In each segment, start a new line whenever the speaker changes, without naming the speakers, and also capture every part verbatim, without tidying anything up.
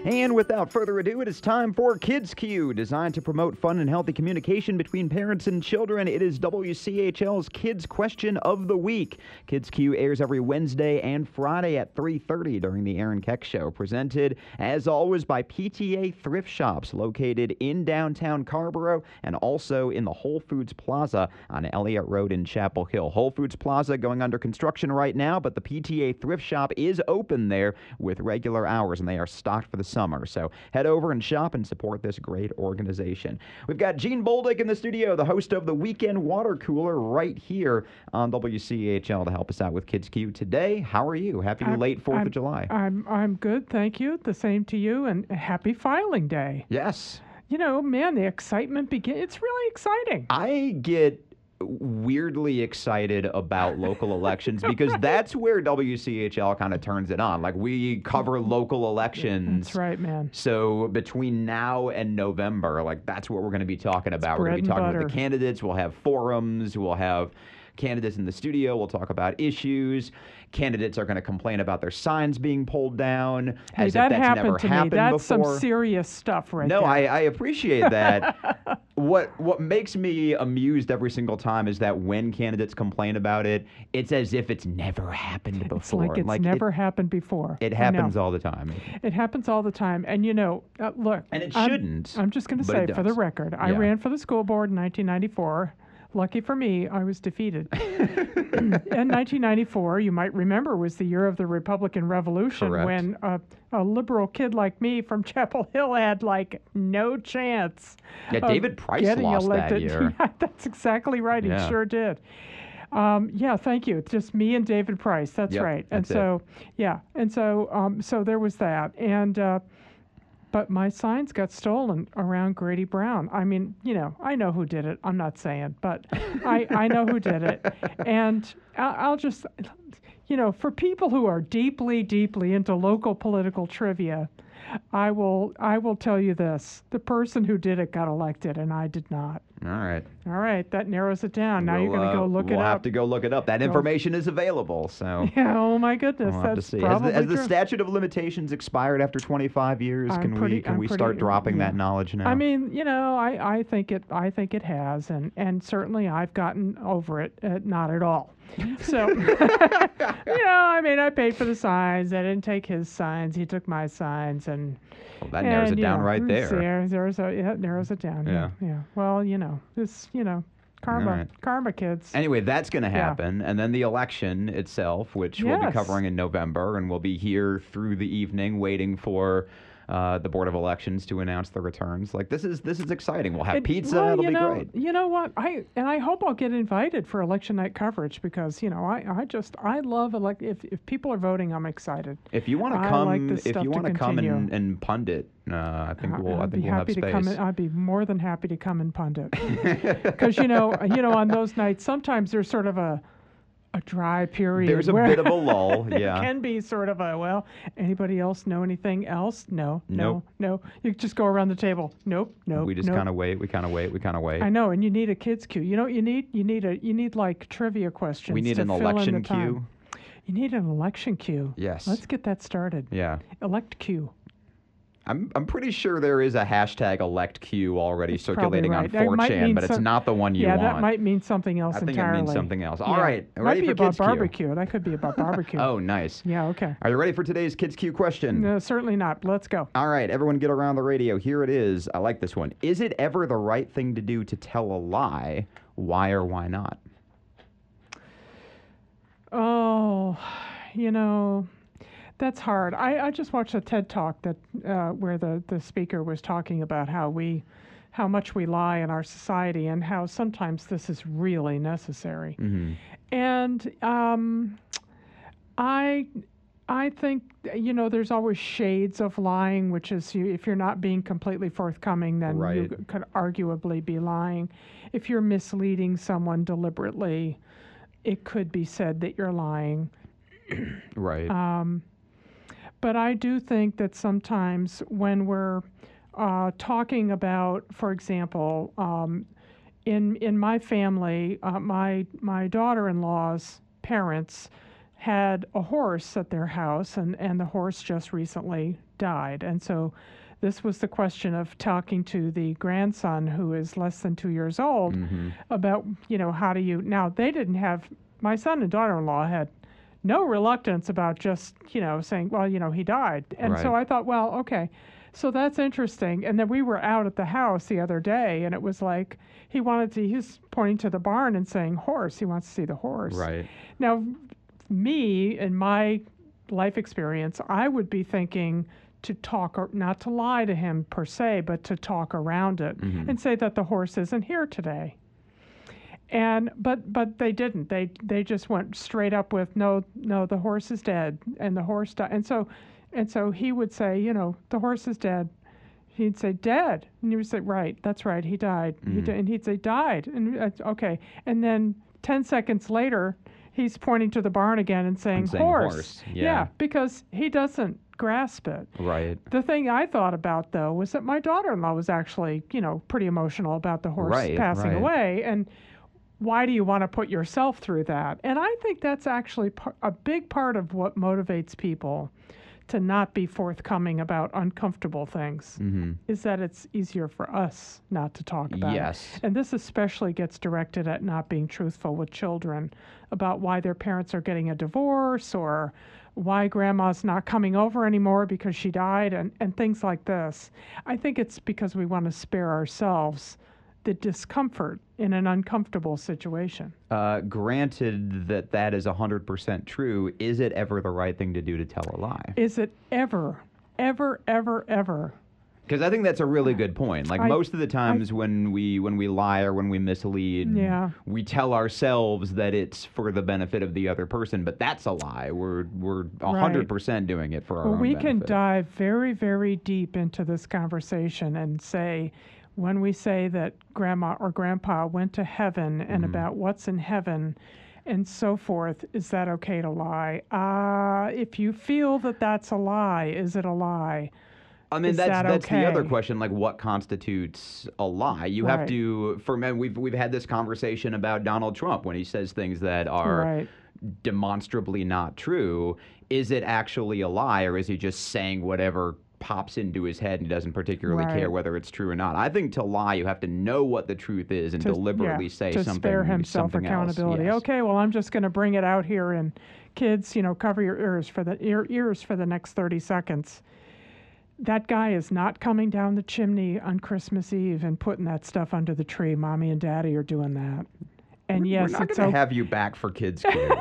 And without further ado, it is time for Kids Q, designed to promote fun and healthy communication between parents and children. It is W C H L's Kids Question of the Week. Kids Q airs every Wednesday and Friday at three thirty during the Aaron Keck Show, presented, as always, by P T A Thrift Shops, located in downtown Carrboro and also in the Whole Foods Plaza on Elliott Road in Chapel Hill. Whole Foods Plaza going under construction right now, but the P T A Thrift Shop is open there with regular hours, and they are stocked for the summer. So head over and shop and support this great organization. We've got Gene Boldick in the studio, the host of the Weekend Water Cooler, right here on W C H L to help us out with Kids Q today. How are you? Happy
I'm,
late fourth
I'm,
of July.
I'm I'm good, thank you. The same to you, and happy filing day.
Yes.
You know, man, the excitement begins. It's really exciting.
I get weirdly excited about local elections because that's where W C H L kind of turns it on. Like, we cover local elections.
That's right, man.
So between now and November, like, that's what we're going to be talking about.
It's
we're going to be talking
butter.
with the candidates. We'll have forums. We'll have candidates in the studio. We'll talk about issues. Candidates are going to complain about their signs being pulled down,
Hey,
as
that
if that's
happened
never
to
happened
me. That's
before.
some serious stuff right
no,
there.
I, I appreciate that. what what makes me amused every single time is that when candidates complain about it, it's as if it's never happened before.
It's like it's
like
never
it,
happened before.
It
I
happens
know.
all the time.
It happens all the time. And, you know, uh, look.
And it
I'm,
shouldn't.
I'm just going to
but
say,
it
for the
does.
record, I
Yeah.
ran for the school board in nineteen ninety-four. Lucky for me, I was defeated. In nineteen ninety-four, you might remember, was the year of the Republican Revolution.
Correct.
When a, a liberal kid like me from Chapel Hill had, like, no chance.
Yeah,
of
David Price
getting
lost that
elected.
year.
Yeah, that's exactly right.
Yeah.
He sure did. Um, yeah, thank you. It's just me and David Price. That's
Yep,
right. And
that's it.
so, yeah, and so, um, so there was that. And uh, but my signs got stolen around Grady Brown. I mean, you know, I know who did it. I'm not saying, but I, I know who did it. And I'll, I'll just, you know, for people who are deeply, deeply into local political trivia, I will I will tell you this. The person who did it got elected, and I did not.
All right.
All right, that narrows it down. Now you're
We'll,
going to go
uh,
look
we'll
it
have
up.
to go look it up. That
Go.
information is available, so
Yeah, oh my goodness,
we'll have to
that's
see. Has
probably
the, has the
true.
statute of limitations expired after twenty-five years?
I'm
can
pretty-
we can
I'm
we
pretty-
start dropping
yeah.
that knowledge now?
I mean, you know, I, I think it I think it has, and, and certainly I've gotten over it, uh, not at all. So, you know, I mean, I paid for the signs. I didn't take his signs. He took my signs, and
well, that narrows
and,
it
you
down
know,
right there.
There, there's a, yeah, it narrows it down. Yeah. yeah, yeah. Well, you know, this, you know, karma,
right.
karma, kids.
Anyway, that's going to
Yeah.
happen. And then the election itself, which we'll be
Yes.
covering in November, and we'll be here through the evening waiting for uh, the Board of Elections to announce the returns. Like, this is this is exciting. We'll have
It-
pizza.
well,
It'll
you
be
know,
great.
You know what? I and I hope I'll get invited for election night coverage because you know I, I just I love elect if if people are voting, I'm excited.
If you want to
I
come,
like this
if
stuff
you
to
want to come and,
continue.
and pundit, uh, I think we'll I
I'd
think
be
we'll have
happy to
space.
come. In, I'd be more than happy to come and pundit because you know you know on those nights sometimes there's sort of a a dry period.
There's a
where
bit of a lull,
there
yeah.
can be sort of a well. Anybody else know anything else? No,
Nope.
no, no. You just go around the table. Nope, nope.
we just
nope.
kind of wait. We kind of wait. We kind of wait.
I know, and you need a kids queue. You know what you need? You need a you need like trivia questions.
We need
to
an
fill in the
election
time.
queue.
You need an election queue.
Yes.
Let's get that started.
Yeah.
Elect queue.
I'm I'm pretty sure there is a hashtag elect Q already
That's probably
circulating on
right. That might
four chan,
mean
but it's
some-
not the one you
yeah,
want.
that might mean something else
I think
entirely.
it means something else. All
Yeah.
right,
Might
ready
be
for
about
Kids Q?
barbecue. That could be about barbecue.
Oh, nice.
Yeah. Okay.
Are you ready for today's Kids Q question?
No, certainly not. Let's go.
All right, everyone get around the radio. Here it is. I like this one. Is it ever the right thing to do to tell a lie? Why or why not?
Oh, you know, that's hard. I, I just watched a TED Talk that uh, where the, the speaker was talking about how we, how much we lie in our society and how sometimes this is really necessary.
Mm-hmm.
And um, I, I think you know there's always shades of lying, which is you, if you're not being completely forthcoming, then you
Right.
c- could arguably be lying. If you're misleading someone deliberately, it could be said that you're lying.
Right.
Um, but I do think that sometimes when we're uh, talking about, for example, um, in in my family, uh, my my daughter-in-law's parents had a horse at their house, and, and the horse just recently died. And so this was the question of talking to the grandson, who is less than two years old,
Mm-hmm.
about, you know, how do you, now they didn't have, my son and daughter-in-law had no reluctance about just, you know, saying, well, you know, he died. And so
Right.
I thought, well, okay, so that's interesting. And then we were out at the house the other day, and it was like, he wanted to, he's pointing to the barn and saying horse. He wants to see the horse.
Right.
Now, me, in my life experience, I would be thinking to talk, or not to lie to him per se, but to talk around it
Mhm.
and say that the horse isn't here today. And but but they didn't. They they just went straight up with no no the horse is dead, and the horse died. And so and so he would say, you know, the horse is dead. He'd say dead, and he would say, right, that's right, he died. He
Mhm.
di- and he'd say died, and uh, okay. And then ten seconds later, he's pointing to the barn again and saying,
saying
horse.
horse, yeah.
because he doesn't grasp it.
Right.
The thing I thought about, though, was that my daughter-in-law was actually, you know, pretty emotional about the horse
Right,
passing
right.
away. And why do you want to put yourself through that? And I think that's actually par- a big part of what motivates people to not be forthcoming about uncomfortable things,
Mm-hmm.
is that it's easier for us not to talk about it.
Yes.
And this especially gets directed at not being truthful with children about why their parents are getting a divorce, or why grandma's not coming over anymore because she died, and, and things like this. I think it's because we want to spare ourselves the discomfort in an uncomfortable situation.
Uh, granted that that is one hundred percent true, is it ever the right thing to do to tell a lie?
Is it ever, ever, ever, ever?
Because I think that's a really good point. Like
I-
most of the times when we when we lie or when we mislead,
Yeah.
we tell ourselves that it's for the benefit of the other person, but that's a lie. We're we're one hundred percent doing it for our
Well,
own
we can
benefit.
dive very, very deep into this conversation and say, when we say that grandma or grandpa went to heaven, and
Mhm.
about what's in heaven and so forth, is that okay to lie? Uh, if you feel that that's a lie, is it a lie?
I mean,
Is
that's
that
that's the other
okay?
question. Like, what constitutes a lie? You have
Right.
to. For men, we've we've had this conversation about Donald Trump when he says things that are
Right.
demonstrably not true. Is it actually a lie, or is he just saying whatever pops into his head and he doesn't particularly
Right.
care whether it's true or not? I think to lie, you have to know what the truth is and
To-
deliberately
yeah,
say
to
something.
spare himself
something else.
accountability.
Yes.
Okay, well, I'm just going to bring it out here, and kids, you know, cover your ears for the ear, ears for the next thirty seconds. That guy is not coming down the chimney on Christmas Eve and putting that stuff under the tree. Mommy and Daddy are doing that. And yes,
We're not
it's
going to
o-
have you back for Kids Q.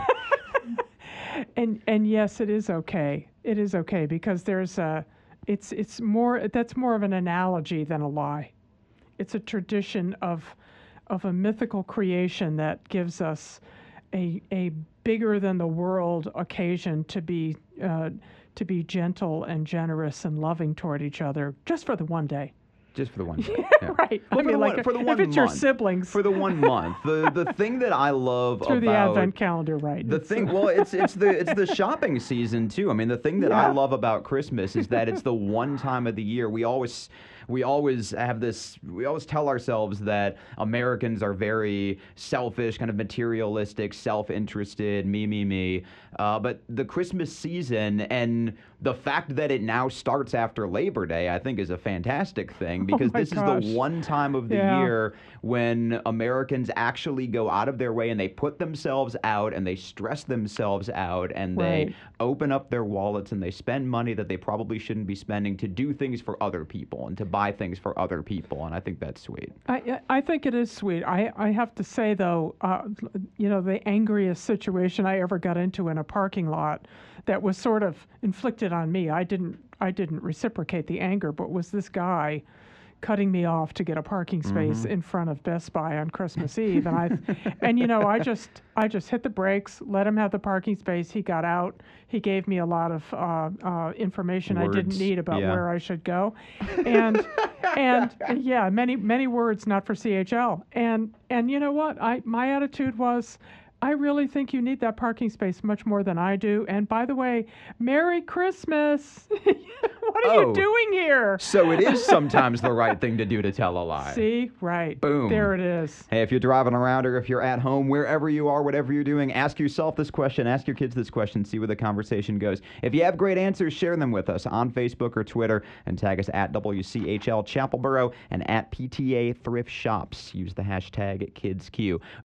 and and yes, it is okay. It is okay, because there's a, it's it's more that's more of an analogy than a lie. It's a tradition of of a mythical creation that gives us a a bigger than the world occasion to be uh, to be gentle and generous and loving toward each other, just for the one day.
Just for the one day. Yeah.
Right.
Well,
I
for,
mean,
the
like
one,
uh,
for the one
if it's your
month.
siblings
For the one month. The the thing that I love
through the
about
advent calendar, right?
the
It's,
thing,
uh,
well, it's it's the it's the shopping season too. I mean, the thing that I
Yeah.
love about Christmas is that it's the one time of the year we always we always have this. We always tell ourselves that Americans are very selfish, kind of materialistic, self-interested, me, me, me. Uh, but the Christmas season and the fact that it now starts after Labor Day, I think, is a fantastic thing, because
Oh my
this
gosh.
is the one time of the
Yeah.
year when Americans actually go out of their way and they put themselves out and they stress themselves out and they
Right.
open up their wallets and they spend money that they probably shouldn't be spending to do things for other people and to buy things for other people. And I think that's sweet.
I, I think it is sweet. I, I have to say, though, uh, you know, the angriest situation I ever got into in a parking lot that was sort of inflicted on me. I didn't I didn't reciprocate the anger, but was this guy cutting me off to get a parking space in front of Best Buy on Christmas Eve, and I and you know I just I just hit the brakes, let him have the parking space. He got out. He gave me a lot of uh, uh, information I didn't
Words,
need about
yeah.
where I should go, and and yeah, many many words not for C H L. And and you know what? I my attitude was, I really think you need that parking space much more than I do. And by the way, Merry Christmas. What are
Oh.
you doing here?
So it is sometimes the right thing to do to tell a lie.
See? Right.
Boom.
There it is.
Hey, if you're driving around or if you're at home, wherever you are, whatever you're doing, ask yourself this question, ask your kids this question, see where the conversation goes. If you have great answers, share them with us on Facebook or Twitter and tag us at W C H L Chapelboro and at P T A Thrift Shops. Use the hashtag KidsQ.